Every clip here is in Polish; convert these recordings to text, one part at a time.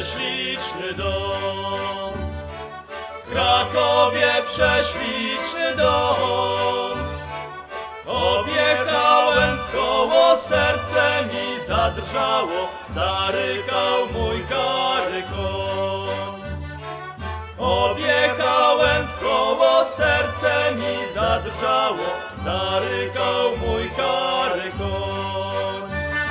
prześliczny dom. W Krakowie prześliczny dom. Objechałem w koło, serce mi zadrżało, zarykał mój kary koń. Objechałem w koło, serce mi zadrżało, zarykał mój kary koń.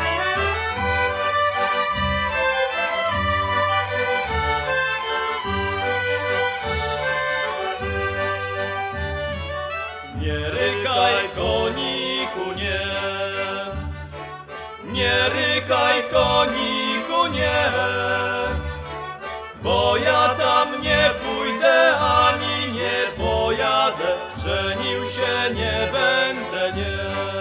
Nie rykaj koniku, nie. Nie rykaj koniku, nie. Bo ja tam nie pójdę, ani nie pojadę, żenił się nie będę, nie.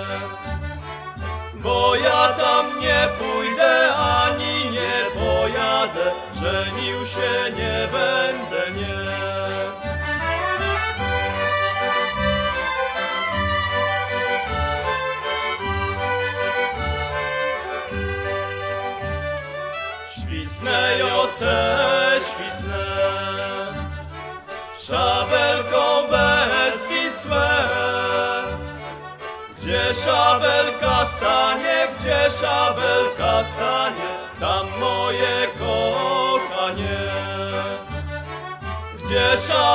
Bo ja tam nie pójdę, ani nie pojadę, żenił się nie będę, nie. Świsnę Jose, świsnę, szabelką bez Wisłę. Gdzie szabelka stanie, gdzie szabelka stanie, tam moje kochanie. Gdzie szabelka